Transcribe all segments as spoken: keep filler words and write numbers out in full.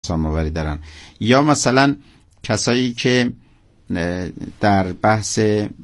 سام‌آوری دارن، یا مثلا کسایی که در بحث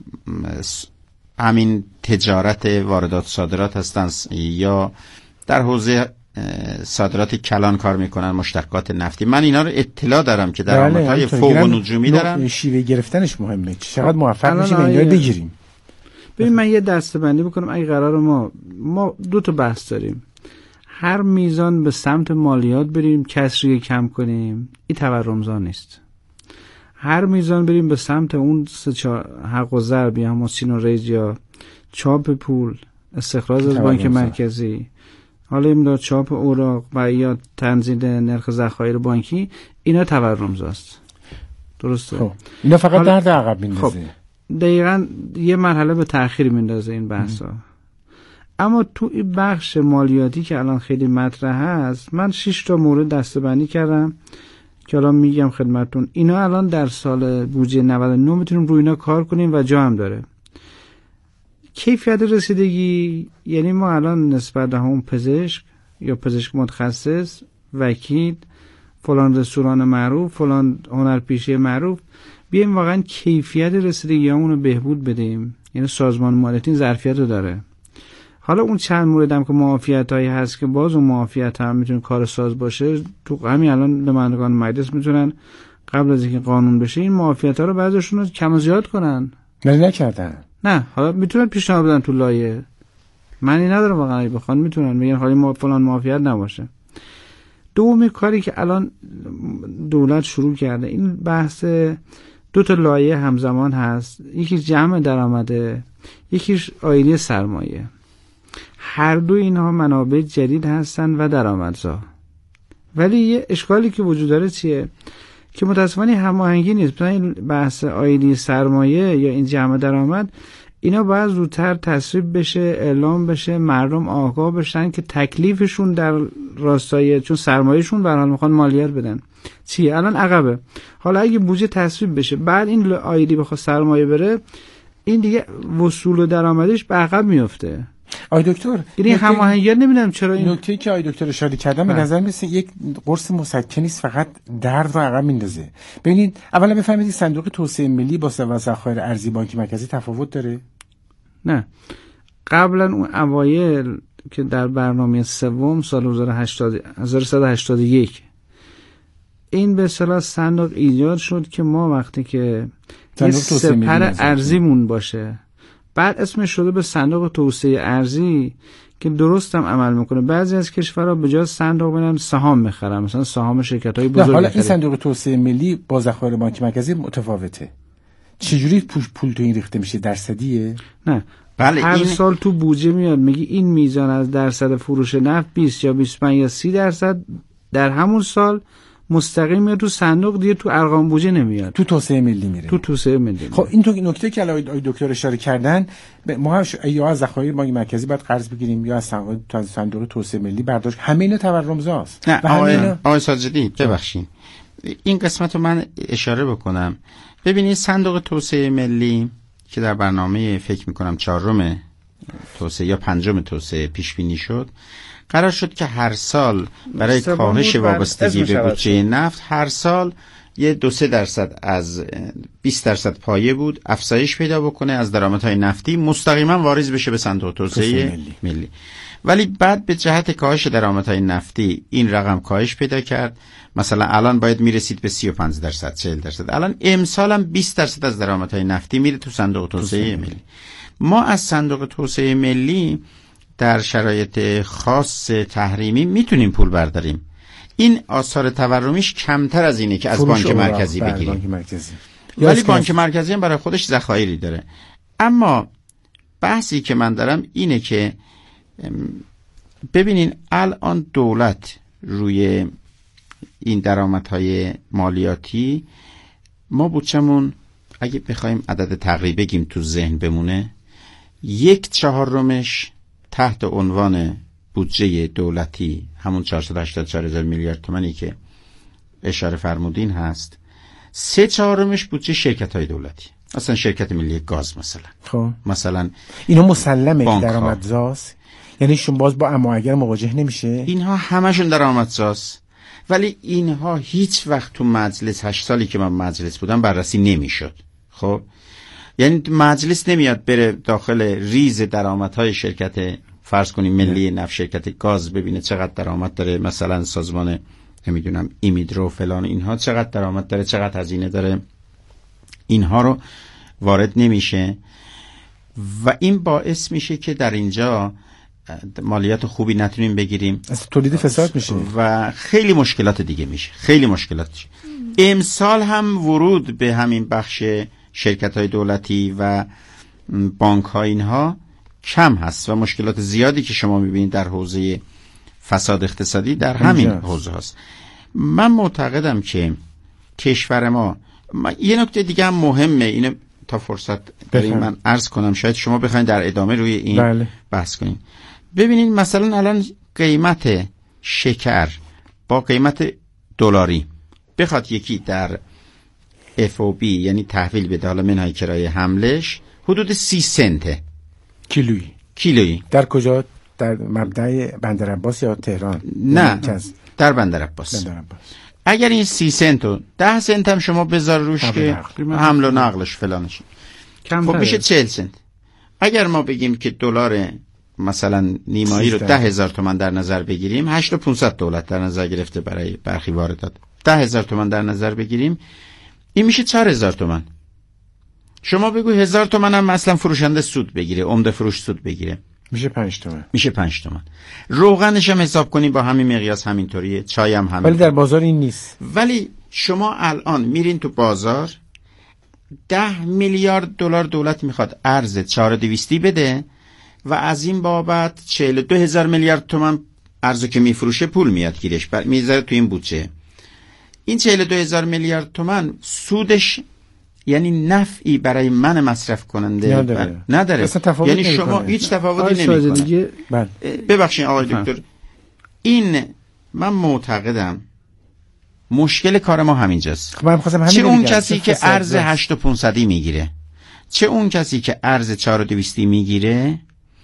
همین تجارت واردات صادرات هستن یا در حوزه صادرات کلان کار میکنن، مشتقات نفتی. من اینا رو اطلاع دارم که درآمدهای فوق نجومی دارن. شیوه گرفتنش مهمه، چقدر موفق میشیم اینا رو بگیریم. ببین من یه دسته‌بندی بکنم. اگه قرار ما ما دو تا بحث داریم، هر میزان به سمت مالیات بریم کسری کم کنیم، این تورمزا نیست. هر میزان بریم به سمت اون حق و ضرب یا همون و ریز یا چاپ پول، استخراج از بانک مرکزی، حالا این چاپ اوراق و یا تنزیل نرخ ذخایر بانکی، اینا تورمزاست. درسته؟ خب اینا فقط درد عقب میندازه. خب دقیقاً یه مرحله به تأخیر میندازه این بحثا. اما تو این بخش مالیاتی که الان خیلی مطرح هست، من شش تا مورد دسته‌بندی کردم که الان میگم خدمتتون. اینا الان در سال بودجه نود و نه میتونیم روی اینا کار کنیم و جا هم داره. کیفیت رسیدگی، یعنی ما الان نسبت به همون پزشک یا پزشک متخصص، وکیل، فلان رستوران معروف، فلان هنرپیشه معروف، بیایم واقعا کیفیت رسیدگیامون رو بهبود بدیم. یعنی سازمان مالیاتی این ظرفیت رو داره. حالا اون چند مورد هم که معافیتایی هست که باز اون معافیت هم میتونه کار ساز باشه، تو همین الان نمایندگان مجلس میتونن قبل از اینکه قانون بشه این معافیت‌ها رو بعضیشون رو کم و زیاد کنن. نه نکردن. نه حالا میتونن پیشنهاد بدن تو لایحه. معنی نداره واقعا اگه بخوان میتونن میگن حالا ما فلان معافیت نباشه. دومی کاری که الان دولت شروع کرده، این بحث دو تا لایحه همزمان هست. یکی جمع درآمده، یکیش آینه سرمایه. هر دو اینها منابع جدید هستن و درآمدزا. ولی یه اشکالی که وجود داره چیه؟ که متاسفانه هماهنگی نیست. مثلا این بحث آینه سرمایه یا این جمع درآمد، اینا باید زودتر تصویب بشه، اعلام بشه، مردم آگاه بشن که تکلیفشون در راستای، چون سرمایهشون به هر حال میخوان مالیات بدن، چیه الان عقبه. حالا اگه بودجه تصویب بشه بعد این آیدی بخواد سرمایه بره، این دیگه وصول و درآمدش به عقب میفته. آی دکتر، یعنی هماهنگی نمیدونم چرا این نکته که آی دکتر اشاره کردن به نظر میاد یک قرص مسکنی است، فقط درد رو عقب میندازه. ببینید اولا بفهمید صندوق توسعه ملی با ذخایر ارزی بانک مرکزی تفاوت داره؟ نه، قبلا اون اوایل که در برنامه سوم سال هزار و سیصد و هشتاد و یک این به اصطلاح صندوق ایجاد شد که ما وقتی که یه سپر ارزیمون باشه، بعد اسمش شده به صندوق توسعه ارزی که درست هم عمل میکنه. بعضی از کشورها به جای صندوق میرن سهام میخرن، مثلا سهام شرکت‌های بزرگ. حالا این صندوق توسعه ملی با ذخایر بانک مرکزی متفاوته. چجوری پول تو این ریخته میشه؟ درصدیه؟ نه، بله، هر این... سال تو بودجه میاد میگه این میزان از درصد فروش نفت بیست یا بیست و پنج یا سی درصد در همون سال مستقیم میاد تو صندوق، دیگه تو ارقام بودجه نمیاد، تو توسعه ملی میره. تو توسعه ملی. خب این تو نکته که الان دکتر اشاره کردن، ما یا از ذخایر بانک مرکزی باید قرض بگیریم یا از صندوق توسعه ملی برداشت. همه اینا تورمزاست. نه آقای آقای ساجدی ببخشید، این قسمت رو من اشاره بکنم. ببینید صندوق توسعه ملی که در برنامه فکر میکنم چهارم توسعه یا پنجم توسعه پیش بینی شد، قرار شد که هر سال برای کاهش وابستگی به بودجه نفت هر سال یه دو سه درصد از بیست درصد پایه بود افزایش پیدا بکنه از درآمدهای نفتی، مستقیما واریز بشه به صندوق توسعه ملی. ملی. ولی بعد به جهت کاهش درآمدهای نفتی این رقم کاهش پیدا کرد. مثلا الان باید میرسید به سی و پنج درصد، چهل درصد. الان امسال هم بیست درصد از درآمدهای نفتی میره تو صندوق توسعه ملی. ما از صندوق توسعه ملی در شرایط خاص تحریمی میتونیم پول برداریم. این آثار تورمیش کمتر از اینه که از بانک مرکزی بگیریم. ولی بانک مرکزی هم برای خودش ذخایری داره. اما بحثی که من دارم اینه که ببینین الان دولت روی این درآمدهای مالیاتی، ما بودجه‌مون اگه بخوایم عدد تقریبی بگیم تو ذهن بمونه، یک چهارمش تحت عنوان بودجه دولتی، همون چهارصد و هشتاد و چهار هزار میلیارد تومانی که اشاره فرمودین هست. سه چهارمش بودجه شرکت‌های دولتی، مثلا شرکت ملی گاز مثلا. خب مثلا اینا مسلمه که درآمدزاست، یعنی شون باز با اما اگر مواجه نمیشه. اینها همشون درآمدزاست. ولی اینها هیچ وقت تو مجلس، هشت سالی که من مجلس بودم، بررسی نمیشد. خب یعنی مجلس نمیاد بره داخل ریز درآمدهای شرکت فرض کنیم ملی نفت، شرکت گاز، ببینه چقدر درآمد داره، مثلا سازمان نمیدونم ایمیدرو فلان اینها چقدر درآمد داره، چقدر هزینه داره، اینها رو وارد نمیشه و این باعث میشه که در اینجا مالیات خوبی نتونیم بگیریم، از تولید فساد میشه و خیلی مشکلات دیگه میشه، خیلی مشکلات میشه. امسال هم ورود به همین بخش شرکت‌های دولتی و بانک‌ها اینها کم هست و مشکلات زیادی که شما می‌بینید در حوزه فساد اقتصادی در همین حوزه هست. من معتقدم که کشور ما, ما یه نکته دیگه هم مهمه، اینو تا فرصت داریم من عرض کنم، شاید شما بخواید در ادامه روی این بله. بحث کنید. ببینید مثلا الان قیمت شکر با قیمت دلاری بخواد یکی در اف او بی یعنی تحویل بده، حالا منهای کرایه حملش حدود سی سنته کیلویی. کیلویی در کجا؟ در مبدأ بندر عباس یا تهران؟ نه در بندر عباس. بندر عباس اگر این سی سنت و ده سنت هم شما بذار روش که حمل و نقلش فلانش خب میشه چهل سنت. اگر ما بگیم که دلار مثلا نیمایی رو ده هزار تومان در نظر بگیریم، هشت و پونصد دولت در نظر گرفته برای برخی واردات، ده هزار تومان در نظر بگیریم، این میشه چهار هزار تومان. شما بگو هزار تومان هم مثلا فروشنده سود بگیره، عمده فروش سود بگیره، میشه پنج تومان. میشه پنج تومان. روغنش هم حساب کنیم با همین مقیاس همینطوریه، چای هم همین. ولی در بازار این نیست. ولی شما الان میرین تو بازار، ده میلیارد دلار دولت میخواد ارز چهار و دویستی بده و از این بابت چهل و دو هزار میلیارد تومان ارزو که میفروشه پول میاد گیرش، بر میذاره تو این بودجه. این چهل و دو هزار میلیارد تومان سودش یعنی نفعی برای من مصرف کننده نداره, نداره. یعنی شما کنه. هیچ تفاوتی نمیکنه. ببخشید آقای دکتر، این من معتقدم مشکل کار ما همینجاست. خب چه اون کسی که ارز هشت و پونصدی میگیره، چه اون کسی که ارز چهار و دویستی میگیره،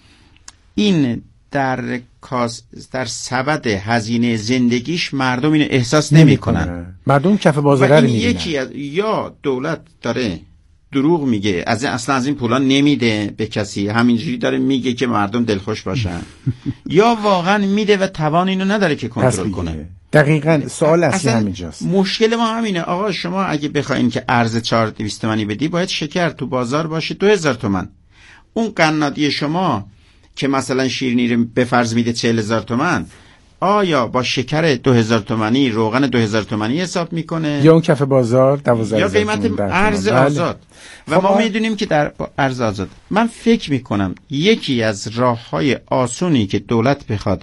این در کاس در سبد هزینه زندگیش مردم اینو احساس نمیکنن. مردم کف بازار رو میبینن. یکی از یا دولت داره دروغ میگه، از اصلا از این پولا نمیده به کسی، همینجوری داره میگه که مردم دلخوش باشن یا واقعا میده و توان اینو نداره که کنترل کنه. دقیقاً سوال اصلی همینجاست. مشکل ما همینه آقا. شما اگه بخواین که ارز چهار و دویست تومانی بدی، باید شکر تو بازار باشه دو هزار تومان. اون قنادی شما که مثلا شیرینی رو به فرض میده چهل هزار تومان، آیا با شکر دو هزار تومانی، روغن دو هزار تومانی حساب میکنه یا اون کف بازار دوازده یا قیمت ارز آزاد؟ و ما میدونیم که در ارز آزاد، من فکر میکنم یکی از راههای آسونی که دولت بخواد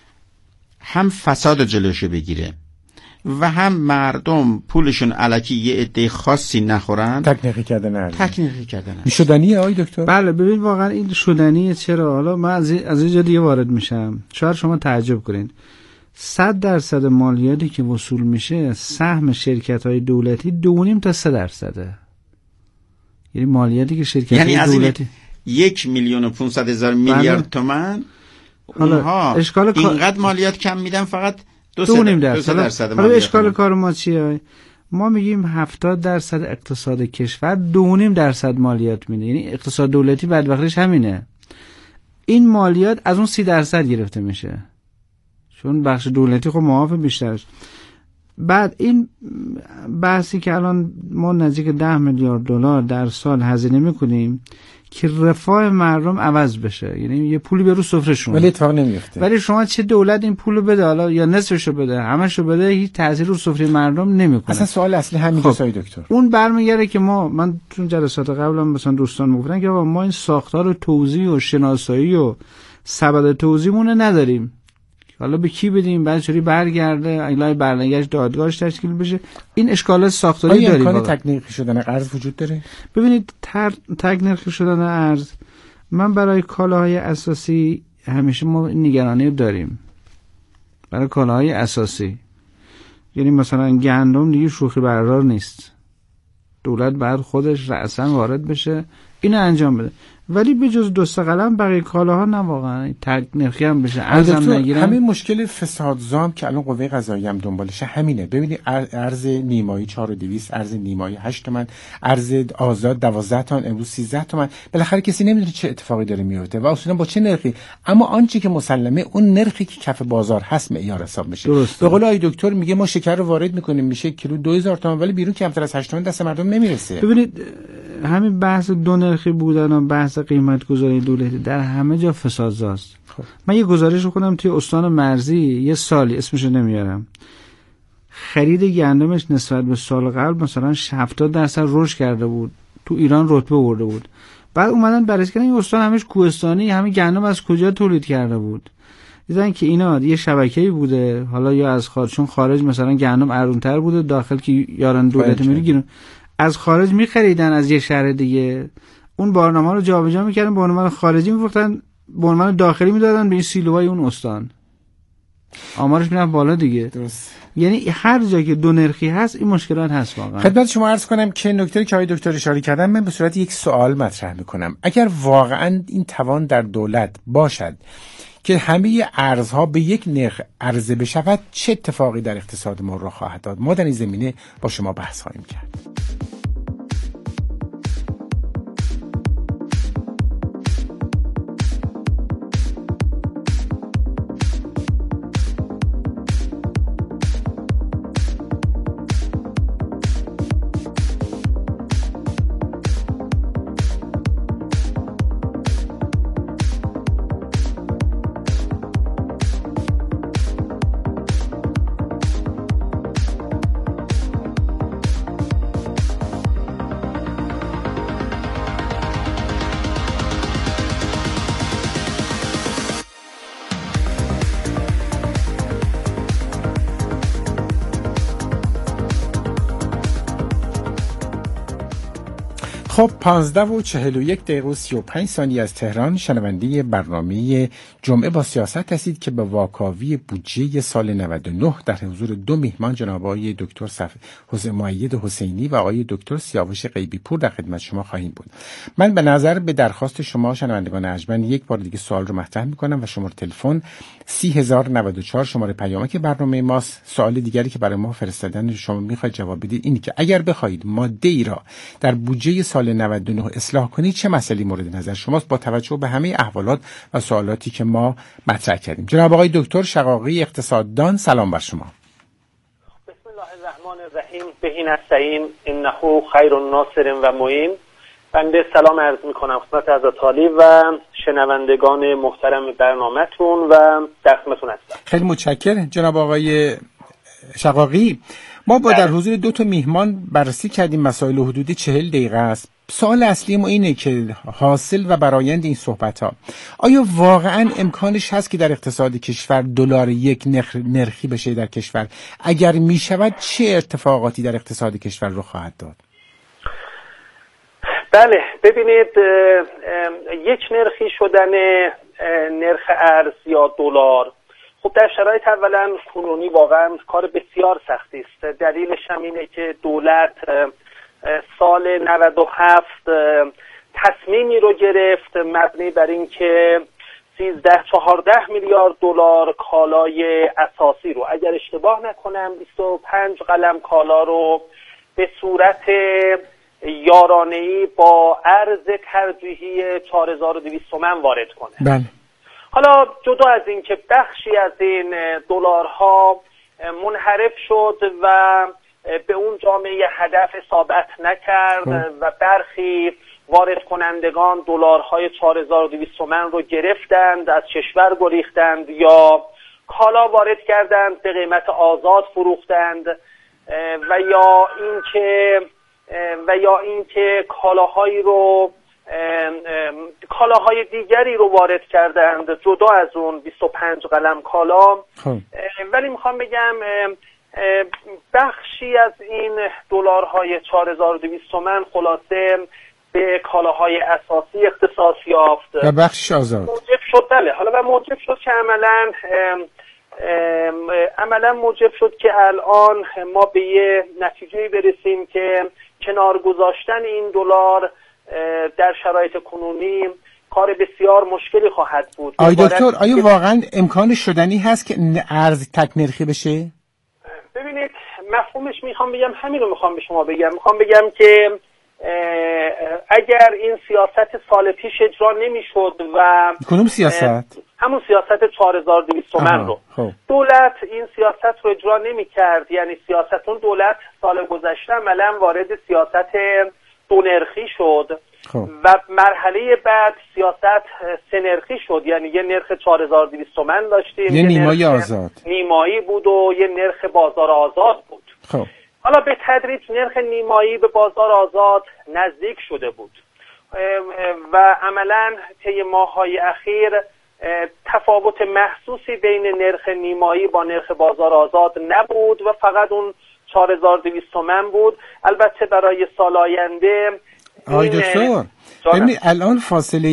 هم فساد جلوشو بگیره و هم مردم پولشون الکی یه عده خاصی نخورن، تکنیکی کردن ارز. تکنیکی کردن ارز شدنیه آقای دکتر؟ بله ببین واقعا این شدنیه. چرا؟ حالا من از از اینجا دیگه وارد میشم، شاید شما تعجب کنین. صد درصد مالیاتی که وصول میشه سهم شرکت‌های دولتی دو و نیم تا سه درصده. یعنی مالیاتی که شرکت‌های یعنی از دولتی یک میلیون و پونصد هزار میلیارد تومان اونها اشکال اینقدر مالیات کم میدن، فقط دو دو نیم درصد. درصد حالا اشکال کار ما چیه؟ ما میگیم هفتاد درصد اقتصاد کشور دو نیم درصد مالیات میده. یعنی اقتصاد دولتی بدبختیش همینه. این مالیات از اون سی درصد گرفته میشه، چون بخش دولتی خب معاف بیشترش. بعد این بحثی که الان ما نزدیک ده میلیارد دلار در سال هزینه میکنیم که رفاه مردم عوض بشه، یعنی یه پولی به رو سفرهشون، ولی اتفاق نمیفته. ولی شما چه دولت این پولو بده، حالا یا نصفشو بده، همشو بده، هیچ تأثیر رو سفره مردم نمیکنه. اصلا سوال اصلی همینجاست آقای دکتر. اون برمیگره که ما من تو جلسات قبلم مثلا دوستان میگفتن که ما این ساختار توزیع و شناسایی و سبد توزیعمون نداریم، حالا به کی بدیم، بعد چوری برگرده ایلای برنگشت دادگاهش تشکیل بشه. این اشکالات ساختاری داریم. آیا امکان تکنیکی شدن ارز وجود داره؟ ببینید تر... تکنیکی شدن ارز، من برای کالاهای اساسی همیشه ما نگرانی داریم. برای کالاهای اساسی یعنی مثلا گندم دیگه شوخی بردار نیست، دولت بعد خودش رأساً وارد بشه اینو انجام بده. ولی به جز دو سه قلم بقیه کالاها نه واقعا ترک نرخی هم بشه ارزم نگیرن. همین مشکل فسادزام که الان قوه قضاییه هم دنبالشه همینه. ببینید ارز نیمایی چهار و دویست، ارز نیمایی هشت تومن، ارز آزاد دوازده تومن، امروز سیزده تومن. بالاخره کسی نمیدونه چه اتفاقی داره میفته و اصولا با چه نرخی. اما آنچه که مسلمه اون نرخی که کف بازار هست معیار حساب میشه. به قول آقای دکتر میگه ما شکر رو وارد میکنیم میشه کیلو دو هزار تومان ولی بیرون کمتر از هشت تومن دست مردم نمیرسه. ببینید همین بحث دو نرخی بودن و بحث قیمت گذاری دولتی در همه جا فسادزاست. خب. من یه گزارش رو خوندم توی استان مرزی یه سالی اسمش رو نمیارم، خرید گندمش نسبت به سال قبل مثلا هفتاد درصد رشد کرده بود، تو ایران رتبه برده بود. بعد اومدن بررسی کردن این استان همش کوهستانی، همین گندم از کجا تولید کرده بود. دیدن که اینا یه شبکه‌ای بوده، حالا یا از خارج، چون خارج مثلا گندم ارزان‌تر بوده، داخل که یاران دولتی میگیرن از خارج میخریدن از یه شهر دیگه، اون بارنامه رو جابجا میکردن، بارنامه خارجی میفروختن، بارنامه داخلی میدادن به این سیلوهای اون استان، آمارش میرفت بالا دیگه. درست. یعنی هر جایی که دو نرخی هست این مشکلات هست واقعا. خدمت شما عرض کنم که نکته که آقای دکتر اشاره کردن من به صورت یک سوال مطرح میکنم. اگر واقعا این توان در دولت باشد که همه ارزها به یک نرخ عرضه بشود، چه اتفاقی در اقتصاد ما رخ خواهد داد؟ ما در این زمینه با شما بحث خواهیم کرد. خب پانزده و چهل و یک دقیقه و سی و پنج ثانیه از تهران شنونده برنامه جمعه با سیاست هستید که به واکاوی بودجه سال نود و نه در حضور دو میهمان جناب آقای دکتر صف حسین مؤید حسینی و آقای دکتر سیاوش غیبی پور در خدمت شما خواهیم بود. من به نظر به درخواست شما شنوندگان ارجمند یک بار دیگه سوال رو مطرح میکنم و شماره تلفن سی هزار و نود و چهار شماره پیامک برنامه ماست. سوال دیگری که برای ما فرستادن شما میخواید جواب بدید اینی که اگر بخواید ماده ای را در بودجه سال نود و نه اصلاح کنید چه مسئله مورد نظر شماست با توجه به همه احوالات و سوالاتی که ما مطرح کردیم. جناب آقای دکتر شقاقی اقتصاددان سلام بر شما. بسم الله الرحمن الرحیم. بهی نستعین انه خیر الناصر و معین. بنده سلام عرض میکنم خدمت حضرت عالی و شنوندگان محترم برنامه‌تون و در خدمتتون هستم. خیلی متشکرم جناب آقای شقاقی. ما با در حضور دو تا میهمان بررسی کردیم مسائل حدود چهل دقیقه است. سوال اصلی ما اینه که حاصل و برآیند این صحبت‌ها آیا واقعا امکانش هست که در اقتصاد کشور دلار یک نرخ نرخی بشه در کشور؟ اگر می شود چه اتفاقاتی در اقتصاد کشور رو خواهد داد؟ بله ببینید یک نرخی شدن نرخ ارز یا دلار خب در شرایط اولا کنونی واقعا کار بسیار سختی است. دلیلش هم اینه که دولت سال نود و هفت تصمیمی رو گرفت مبنی بر این که سیزده چهارده میلیارد دلار کالای اساسی رو، اگر اشتباه نکنم بیست و پنج قلم کالا رو به صورت یارانه‌ای با ارز ترجیحی چهار هزار و دویست تومان وارد کنه. بله. حالا جدا از این که بخشی از این دلارها منحرف شد و به اون جامعه هدف اصابت نکرد و برخی وارد کنندگان دلارهای چهار هزار و دویست تومان رو گرفتند، از کشور گریختند یا کالا وارد کردند به قیمت آزاد فروختند و یا اینکه و یا اینکه کالاهایی رو کالاهای دیگری رو وارد کردند جدا از اون بیست و پنج قلم کالا. ولی میخوام بگم بخشی از این دلارهای چهار هزار و دویست تومان خلاصه به کالاهای اساسی اختصاص یافت و بخشش آزاد موجب شد. بله حالا و موجب شد که عملاً عملاً موجب شد که الان ما به یه نتیجه برسیم که کنار گذاشتن این دلار در شرایط کنونی کار بسیار مشکلی خواهد بود. آی دکتر، آیا واقعا امکان شدنی هست که ارز تک نرخی بشه؟ ببینید مفهومش میخوام بگم همین رو میخوام به شما بگم میخوام بگم که اگر این سیاست سال پیش اجرا نمیشد و کدوم سیاست؟ همون سیاست چهار هزار و دویست تومان رو خب. دولت این سیاست رو اجرا نمیکرد، یعنی سیاست اون دولت سال گذشته عملا وارد سیاست دو نرخی شد خب. و مرحله بعد سیاست سه نرخی شد، یعنی یه نرخ چهار هزار و دویست تومان داشتیم، یه نیمایی آزاد نیمایی بود و یه نرخ بازار آزاد بود. خب حالا به تدریج نرخ نیمایی به بازار آزاد نزدیک شده بود و عملاً طی ماه‌های اخیر تفاوت محسوسی بین نرخ نیمایی با نرخ بازار آزاد نبود و فقط اون چهار هزار و دویست تومان بود. البته برای سال آینده آقای دکتر ببینید الان فاصله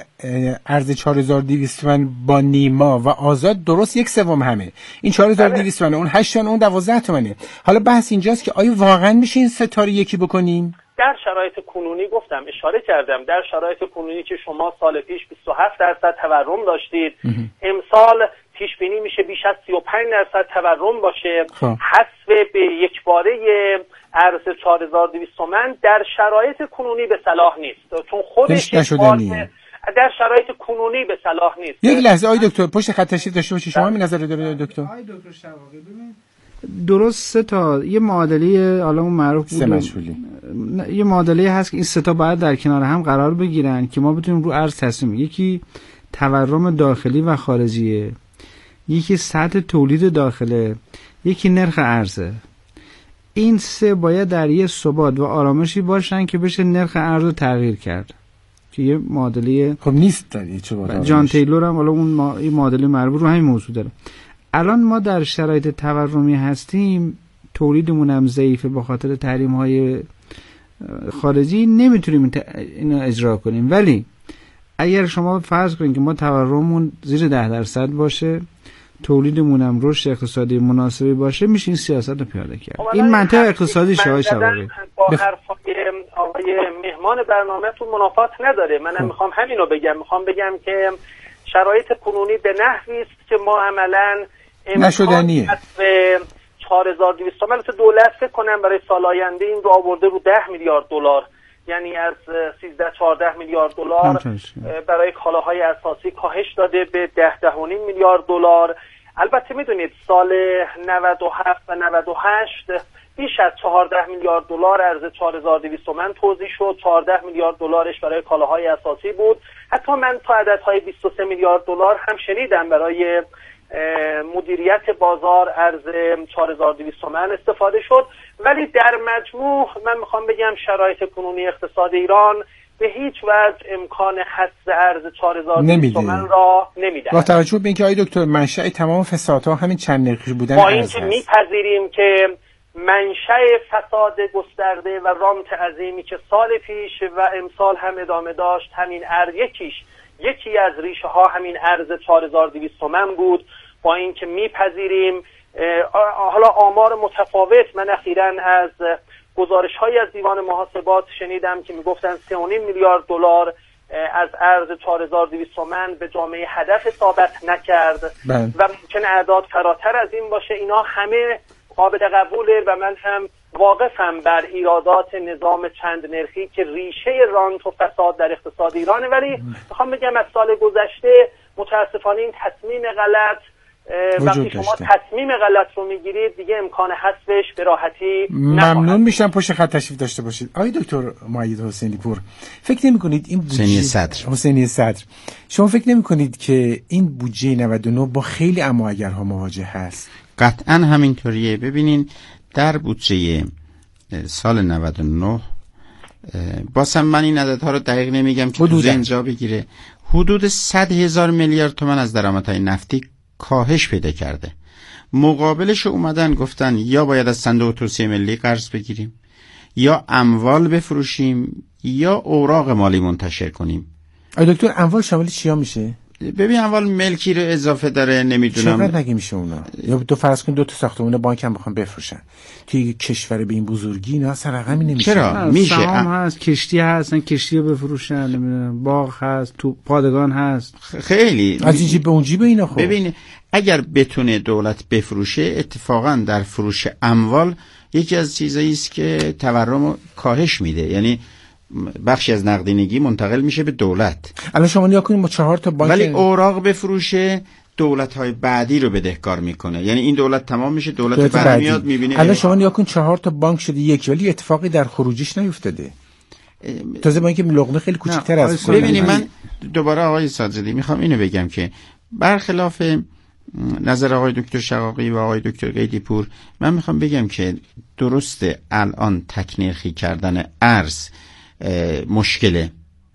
ارز چهار هزار و دویست تومان با نیما و آزاد درست یک سوم همه. این چهار هزار و دویست تومانه، اون هشت تومانه، اون دوازده تومانه. حالا بحث اینجاست که آیا واقعا میشه این سه تا رو یکی بکنیم؟ در شرایط کنونی گفتم اشاره کردم در شرایط کنونی که شما سال پیش بیست و هفت درصد تورم داشتید، امسال پیش بینی میشه بیش از سی و پنج درصد تورم باشه. حذف به یک باره ارز چهار هزار و دویست تومان در شرایط کنونی به صلاح نیست، چون خودش نشدنیه. در شرایط کنونی به صلاح نیست. یک لحظه آقای دکتر پشت خط تشریف داشته باشید، شما می نظر داره دکتر؟ آقای دکتر شواقی ببین درست سه تا یه معادله حالا اون معروف بود، سه مشغولی یه معادله هست که این سه تا باید در کنار هم قرار بگیرن که ما بتونیم رو ارز تصمیم. یکی تورم داخلی و خارجیه، یکی سطح تولید داخله، یکی نرخ ارزه. این سه باید در یه ثبات و آرامشی باشن که بشه نرخ ارز رو تغییر کرد که یه معادله خب نیست در یه ثبات. جان تیلور هم حالا اون ما... این معادله مربوط رو همین موضوع داره. الان ما در شرایط تورمی هستیم، تولیدمون هم ضعیفه به خاطر تحریم‌های خارجی، نمیتونیم اینو اجرا کنیم. ولی اگر شما فرض کنید که ما تورممون زیر ده درصد باشه، تولیدمون هم رشد اقتصادی مناسبی باشه، میشه این سیاست رو پیاده کرد. این منطق اقتصادی شاه شواقی با حرفای آقای مهمان برنامه‌تون منافات نداره. منم میخوام همین رو بگم، میخوام بگم که شرایط کنونی به نحوی است که ما عملاً نشدنیه. چهار هزار و دویست تومان دولت فکر کنم برای سال آینده این رو آورده رو ده میلیارد دلار، یعنی از سیزده چهارده میلیارد دلار برای کالاهای اساسی کاهش داده به ده ده و نیم میلیارد دلار. البته میدونید سال نود و هفت و نود و هشت بیش از چهارده میلیارد دلار ارز چهار هزار و دویست تومان توزیع شد، چهارده میلیارد دلارش برای کالاهای اساسی بود. حتی من تا عددهای بیست و سه میلیارد دلار هم شنیدم برای مدیریت بازار ارز چهار هزار و دویست تومان استفاده شد. ولی در مجموع من میخوام بگم شرایط کنونی اقتصاد ایران به هیچ وجه امکان حذف ارز چهار هزار و دویست تومان را نمیده. با توجه به اینکه آقای دکتر منشأ تمام فسادها همین چند نرخی بودن، با اینکه میپذیریم که منشأ فساد گسترده و رانت عظیمی که سال پیش و امسال هم ادامه داشت همین ارز یکیش یکی از ریشه ها همین ارز چهار هزار و دویست تومان بود، با اینکه میپذیریم حالا آمار متفاوت. من اخیراً از گزارش های از دیوان محاسبات شنیدم که میگفتن سه و نیم میلیارد دلار از ارز چهار هزار و دویست تومان به جامعه هدف ثابت نکرد بله. و ممکن اعداد فراتر از این باشه. اینا همه قابل قبوله و من هم واقفم بر ایرادات نظام چند نرخی که ریشه رانت و فساد در اقتصاد ایرانه. ولی میخوام بگم از سال گذشته متاسفانه این تصمیم غلط، وقتی شما تصمیم غلط رو میگیرید دیگه امکان حذفش به راحتی نخواهد. ممنون میشم پشت خط تشریف داشته باشید. آقای دکتر مؤید حسینی پور، فکر نمی کنید این بودجه حسینی صدر حسینی صدر شما فکر نمی کنید که این بودجه نود و نه با خیلی اما اگرها مواجه هست؟ قطعا همینطوریه. ببینین در بودجه سال نود و نه بازم من این عددها رو دقیق نمیگم که تو اینجا بگیره، حدود صد هزار میلیارد تومان از درآمدهای نفتی کاهش پیدا کرده. مقابلش اومدن گفتن یا باید از صندوق توسعه ملی قرض بگیریم، یا اموال بفروشیم، یا اوراق مالی منتشر کنیم. آقای دکتر اموال شامل چیا میشه؟ ببین اول ملکی رو اضافه داره، نمیدونم چقدر نگه میشه اونا. یا تو فرض کن دو تا ساختمون بانک هم بخوام بفروشن توی کشور به این بزرگی، اینا اصلا رقمی نمیشه. چرا میشه؟ سهام هست، کشتی هست، کشتی رو بفروشن، نمیدونم باغ هست، تو پادگان هست، خیلی از این جیب به اون جیب اینا. خب ببین اگر بتونه دولت بفروشه، اتفاقا در فروش اموال یکی از چیزایی است که تورم رو کاهش میده، یعنی بخشی از نقدینگی منتقل میشه به دولت. الان شما نیا کنید با چهار تا بانک، ولی اوراق بفروشه دولت‌های بعدی رو بدهکار میکنه، یعنی این دولت تمام میشه، دولت, دولت بعدی میاد میبینه. الان شما نیا کنید چهار تا بانک شده یکی، ولی اتفاقی در خروجیش نیفتاده. تازه با اینکه لقمه خیلی کوچیک‌تر از ببینید من دوباره آقای ساجدی میخوام اینو بگم که برخلاف نظر آقای دکتر شقاقی و آقای دکتر قیدی پور، من میخوام بگم که درسته الان تکنرخی کردن ارز مشکله،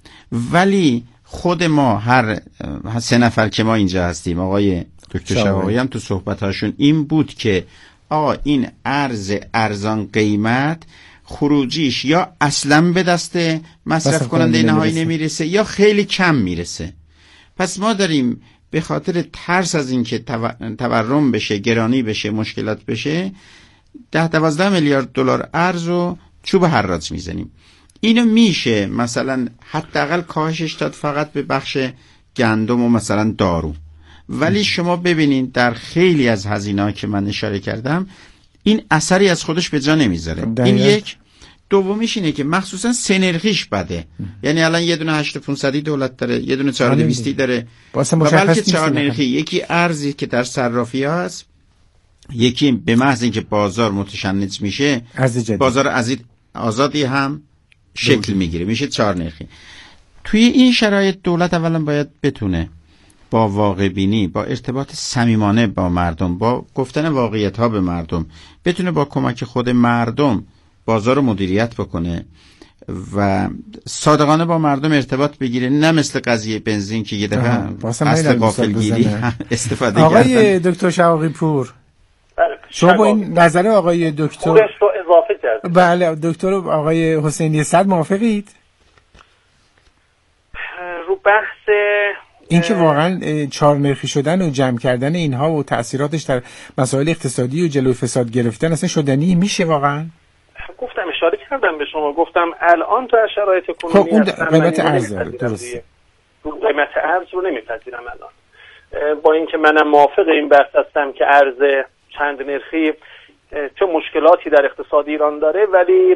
ولی خود ما هر سه نفر که ما اینجا هستیم، آقای دکتر شقاقی هم تو صحبتاشون این بود که آقا این ارز ارزان قیمت خروجیش یا اصلا به دست مصرف کننده نهایی نمیرسه یا خیلی کم میرسه. پس ما داریم به خاطر ترس از این که تورم بشه، گرانی بشه، مشکلات بشه، ده دوازده میلیارد دلار ارز رو چوب حراج میزنیم. اینو میشه مثلا حداقل کاهشش داد فقط به بخش گندم و مثلا دارو، ولی شما ببینید در خیلی از هزینه‌ها که من اشاره کردم این اثری از خودش به جا نمیذاره. این یک. دومیش اینه که مخصوصا سنرژیش بده، یعنی الان یه دونه هشت پانصدی دولت داره، یه دونه چهار دویستی داره، و بلکه چهار نرخی، یکی ارزی که در صرافی ها هست، یکی به محض اینکه بازار متشنج میشه بازار ازید آزادی هم شکل میگیره، میشه چهار نرخی. توی این شرایط دولت اولا باید بتونه با واقع بینی، با ارتباط صمیمانه با مردم، با گفتن واقعیت ها به مردم، بتونه با کمک خود مردم بازار رو مدیریت بکنه و صادقانه با مردم ارتباط بگیره، نه مثل قضیه بنزین که یه دفعه اصل غافلگیری استفاده کردن. آقای دکتر شقاقی پور، شما با این نظر آقای دکتر رو اضافه کرد. بله دکتر آقای حسینی صد موافقید؟ رو بحث این که واقعا چهار نرخی شدن و جمع کردن اینها و تأثیراتش در مسائل اقتصادی و جلوی فساد گرفتن اصلا شدنی میشه واقعا؟ گفتم اشاره کردم به شما، گفتم الان تو شرایط کنونی خب اون قیمت ارز درسته، قیمت ارز رو نمیپذیرم الان، با اینکه منم موافق این بحث هستم که ارز چند نرخی چه مشکلاتی در اقتصاد ایران داره، ولی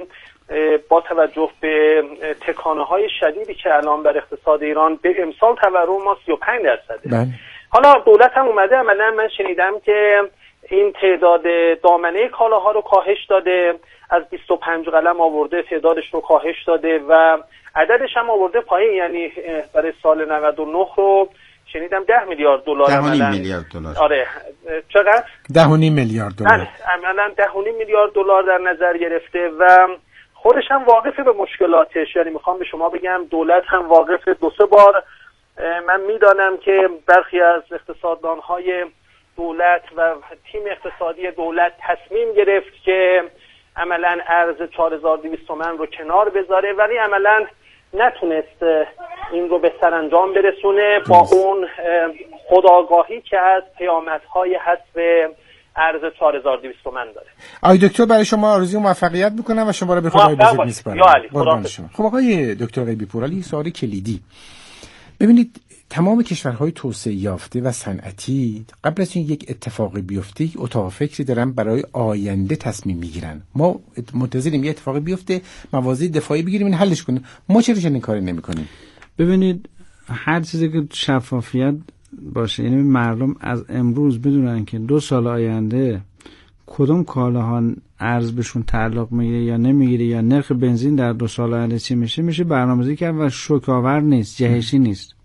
با توجه به تکانه‌های شدیدی که الان بر اقتصاد ایران، به امسال تورم ما سی و پنج درصده. بله. حالا دولت هم اومده عملا، من شنیدم که این تعداد دامنه کالاها رو کاهش داده، از بیست و پنج قلم آورده تعدادش رو کاهش داده و عددش هم آورده پایین، یعنی برای سال نود و نه رو شنیدم ده میلیارد دلار. ده و نیم میلیارد دلار. آره چقدر؟ ده و نیم میلیارد دلار. عملا ده و نیم میلیارد دلار در نظر گرفته و خودش هم واقفه به مشکلاتش. یعنی میخوام به شما بگم دولت هم واقفه. دو سه بار من میدانم که برخی از اقتصاددانهای دولت و تیم اقتصادی دولت تصمیم گرفت که عملا ارز چهار هزار و دویست تومان رو کنار بذاره، ولی عملا نتونست این رو به سرانجام برسونه با اون خودآگاهی که از پیامدهای حذف ارز چهار هزار و دویست تومان داره. آقای دکتر برای شما آرزوی موفقیت میکنم و شما رو به خدای بزرگ میسپارم. یا علی خدا شما. خب آقای دکتر قیدی پور، علی سوال کلیدی. ببینید تمام کشورهای توسعه یافته و صنعتی قبل از این یک اتفاقی بیفته یک اتاق فکری دارن برای آینده تصمیم میگیرن. ما منتظریم یه اتفاقی بیفته، موازی دفاعی بگیریم این حلش کنیم. ما چرا چنین کاری نمی‌کنیم؟ ببینید هر چیزی که شفافیت باشه، یعنی مردم از امروز بدونن که دو سال آینده کدوم کالاها ارز بهشون تعلق میگیره یا نمیگیره، یا نرخ بنزین در دو سال آینده چی میشه، میشه برنامه‌ریزی کرد و شوک‌آور نیست، جهشی نیست.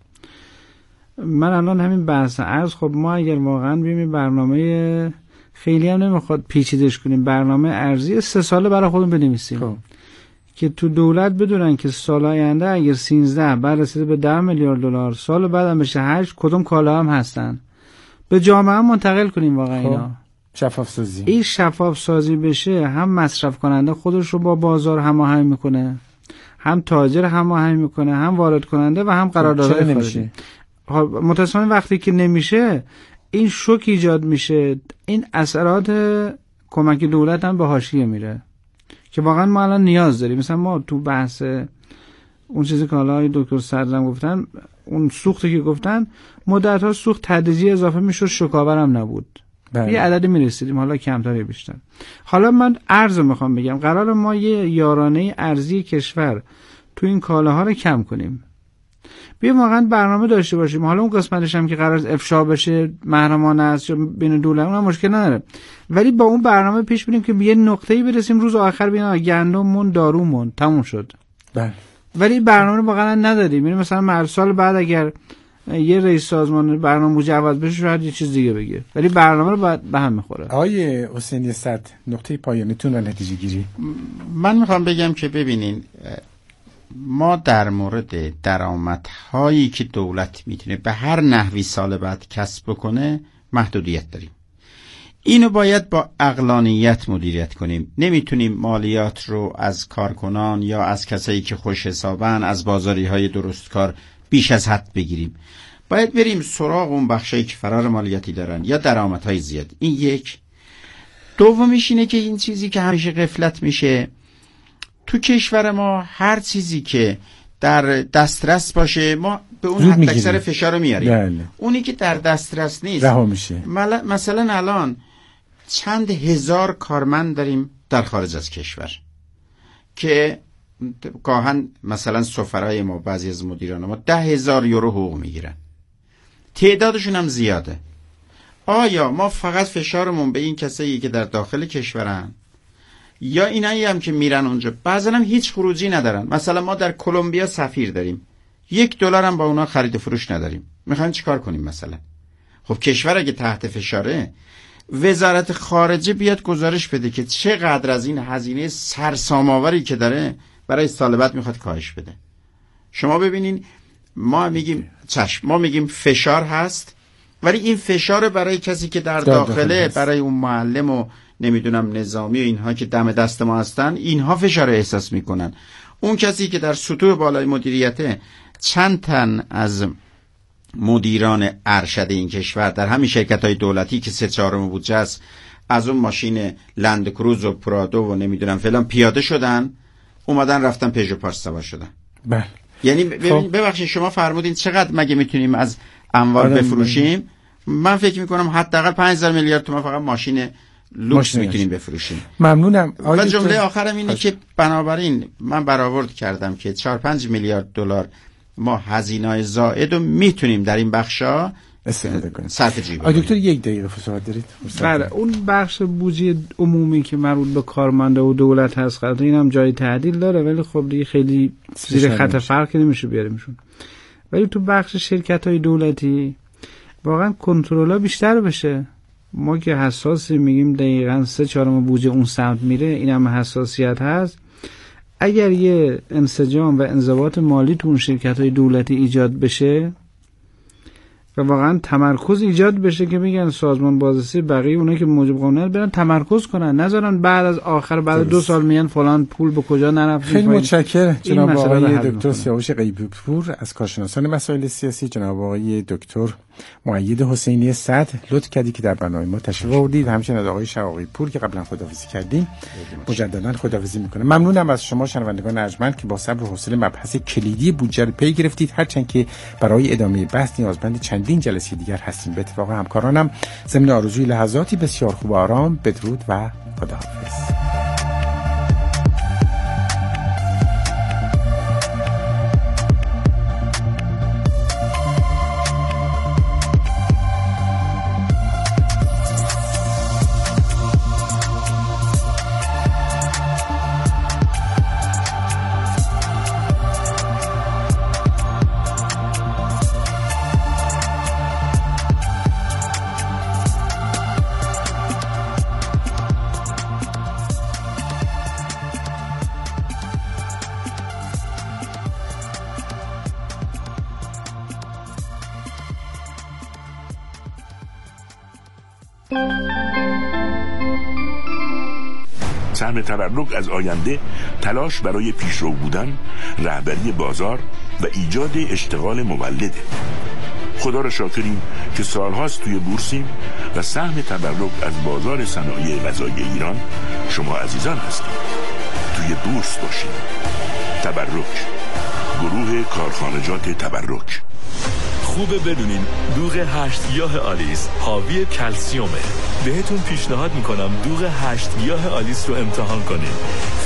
من الان همین بحث ارز، خب ما اگر واقعا ببینیم برنامه خیلی هم نمیخواد پیچیدش کنیم، برنامه ارزی سه ساله برای خودمون بنویسیم خب. که تو دولت بدونن که سال آینده اگر سیزده بعد رسیده به ده میلیارد دلار، سال بعدم بشه هشت، کدوم کالا هم هستن به جامعه هم منتقل کنیم. واقعا خب. اینا شفاف سازی، این شفاف سازی بشه، هم مصرف کننده خودش رو با بازار هماهنگ میکنه، هم تاجر هماهنگ میکنه، هم وارد کننده و هم قرارداد خارجی. متأسفانه وقتی که نمیشه این شوک ایجاد میشه، این اثرات کمک دولت هم به حاشیه میره که واقعا ما الان نیاز داریم. مثلا ما تو بحث اون چیزی که حالا دکتر صدرم گفتن، اون سوختی که گفتن، مدت ها سوخت تدریجی اضافه میشد، شکاورم نبود. بله. یه عددی میرسیدیم، حالا کمتر یا بیشتر. حالا من ارز میخوام بگم، قرار ما یه یارانه ارزی کشور تو این کالاها رو کم کنیم. بیا واقعا برنامه داشته باشیم. حالا اون قسمتش هم که قرار افشا بشه محرمانه است یا بین دولت، اون هم مشکل نداره، ولی با اون برنامه پیش بریم که به یه نقطه‌ای برسیم روز آخر ببینیم گندممون دارومون تموم شد. بله. ولی برنامه رو واقعا نداریم. یعنی مثلا مر سال بعد اگر یه رئیس سازمان برنامه مجوز بشه شاید یه چیز دیگه بگه، ولی برنامه رو باید به هم میخوره. آقای حسینی صدر، نقطه پایانیتون و نتیجه گیری. من میخوام بگم که ببینین، ما در مورد درآمدهایی که دولت میتونه به هر نحوی سال بعد کسب بکنه محدودیت داریم. اینو باید با عقلانیت مدیریت کنیم. نمیتونیم مالیات رو از کارکنان یا از کسایی که خوش حسابن، از بازاری های درستکار بیش از حد بگیریم. باید بریم سراغ اون بخشایی که فرار مالیاتی دارن یا درآمدهای زیاد. این یک. دومیش اینه که این چیزی که همیشه غفلت میشه، تو کشور ما هر چیزی که در دسترس باشه ما به اون حد اکثر فشار رو میاریم. بله. اونی که در دسترس نیست رها میشه. مثلا الان چند هزار کارمند داریم در خارج از کشور که گاهن مثلا سفرای ما، بعضی از مدیران ما ده هزار یورو حقوق میگیرن، تعدادشون هم زیاده. آیا ما فقط فشارمون به این کسایی که در داخل کشورن یا اینایی هم که میرن اونجا بعضا هم هیچ خروجی ندارن؟ مثلا ما در کلمبیا سفیر داریم، یک دلار هم با اونا خرید و فروش نداریم، میخوایم چیکار کنیم مثلا؟ خب کشور اگه تحت فشاره، وزارت خارجه بیاد گزارش بده که چقدر از این هزینه سرسام‌آوری که داره برای سال بعد میخواد کاهش بده. شما ببینین، ما میگیم چشم، ما میگیم فشار هست، ولی این فشار برای کسی که در داخله، برای اون معلم و نمیدونم نظامی و اینها که دم دست ما هستن، اینها فشار احساس میکنن. اون کسی که در سطوح بالای مدیریته، چند تن از مدیران ارشد این کشور در همین شرکت‌های دولتی که سه چهارم بودجه است، از اون ماشین لند کروز و پرادو و نمیدونم فلان پیاده شدن، اومدن رفتن پژو پارس سوار شدن. بله. یعنی ببخشید شما فرمودین چقدر مگه میتونیم از اموال بفروشیم؟ من فکر میکنم حداقل پنج هزار میلیارد تومان فقط ماشین لوکس میتونیم بفروشیم. ممنونم. و جمله آخرم اینه که بنابراین من برآورد کردم که چهار پنج میلیارد دلار ما هزینه‌های زائد رو میتونیم در این بخشا استفاده کنیم. صرف جیب. آقای دکتر یک دقیقه فرصت دارید؟ بله، اون بخش بودجه عمومی که مربوط به کارمنده و دولت هست، البته اینم جای تعدیل داره، ولی خب دیگه خیلی زیر خط فرق نمیشه بیاریمشون. ولی تو بخش شرکت‌های دولتی واقعا کنترل‌ها بیشتر بشه. ما که حساسی میگیم دقیقاً سه چهارم بودجه اون سمت میره، اینم حساسیت هست. اگر یه انسجام و انضباط مالی تو اون شرکت‌های دولتی ایجاد بشه و واقعا تمرکز ایجاد بشه که میگن سازمان بازرسی بقیه اونایی که موجب قانون برن تمرکز کنن، نذارن بعد از آخر بعد دو سال میان فلان پول به کجا نرفت. خیلی متشکرم جناب آقای دکتر سیاوش غیبی‌پور از کارشناسان مسائل سیاسی، جناب آقای دکتر مؤید حسینی صدر لطف کردی که در برنامه ما تشریف آوردید، و همچنین از آقای شقاقی پور که قبلا خداحافظی کردیم مجددا خداحافظی میکنم. ممنونم از شما شنوندگان ارجمند که با صبر و حوصله مبحث کلیدی بودجه رو پی گرفتید، هرچند که برای ادامه بحث نیازمند چندین جلسه دیگر هستیم. به اتفاق همکارانم ضمن آرزوی لحظاتی بسیار خوب و آرام، بدرود و خداحافظ. سهم تورق از آینده، تلاش برای پیشرو بودن، رهبری بازار و ایجاد اشتغال مولده. خدا را شاکریم که سالهاست توی بورسیم و سهم تبرک از بازار صنایع غذایی ایران شما عزیزان هستید. توی بورس باشید. تبرک، گروه کارخانجات تبرک. خوبه بدونین دوغ هشت گیاه آلیس حاوی کلسیومه. بهتون پیشنهاد میکنم دوغ هشت گیاه آلیس رو امتحان کنین.